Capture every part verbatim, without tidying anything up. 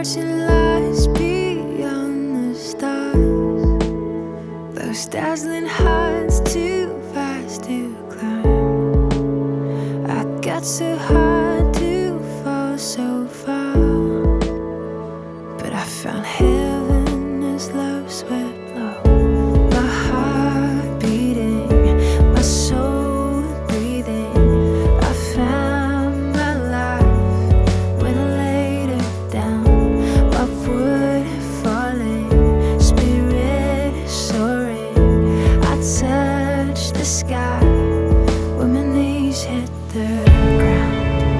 watching lights beyond the stars. Those dazzling heights too fast to climb. I got so high to fall so far, but I found heaven as love swept low. My heart beating, my soul breathing. I found my life when I laid it down. Upward falling, spirit soaring. I touched the sky when my knees hit the ground.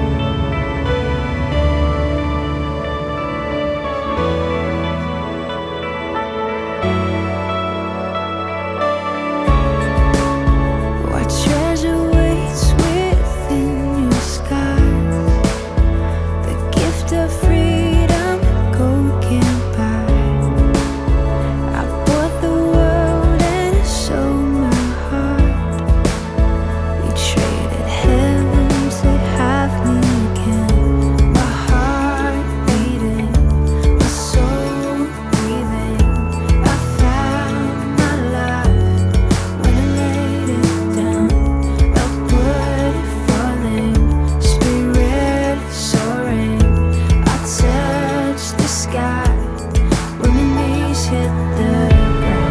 What treasure waits within your skies? The gift of freedom gold can't buy. I bought the world and sold my heart. We traded heaven to have me again. My heart beating, my soul breathing. I found my life when I laid it down. Upward falling, spirit soaring. I touched the sky when my knees hit the ground.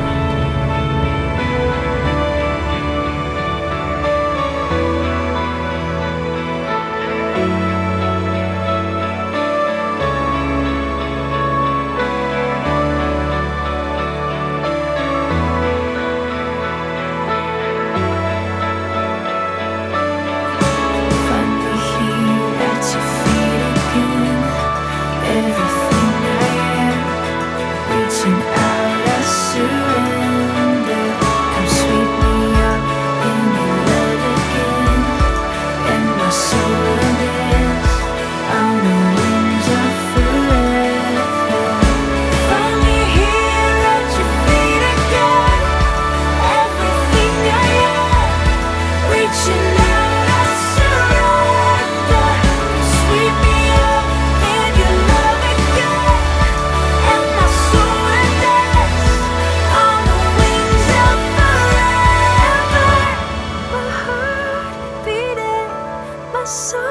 Finally here at your feet again. Everything I am, reaching out, I surrender. Come sweep me up in your love again, and my soul will dance on the wings of forever. Finally here at your feet again. Everything I am, reaching out, I surrender. Sweep me up in your love again, and my soul will dance on the wings of forever. My heart beating, my soul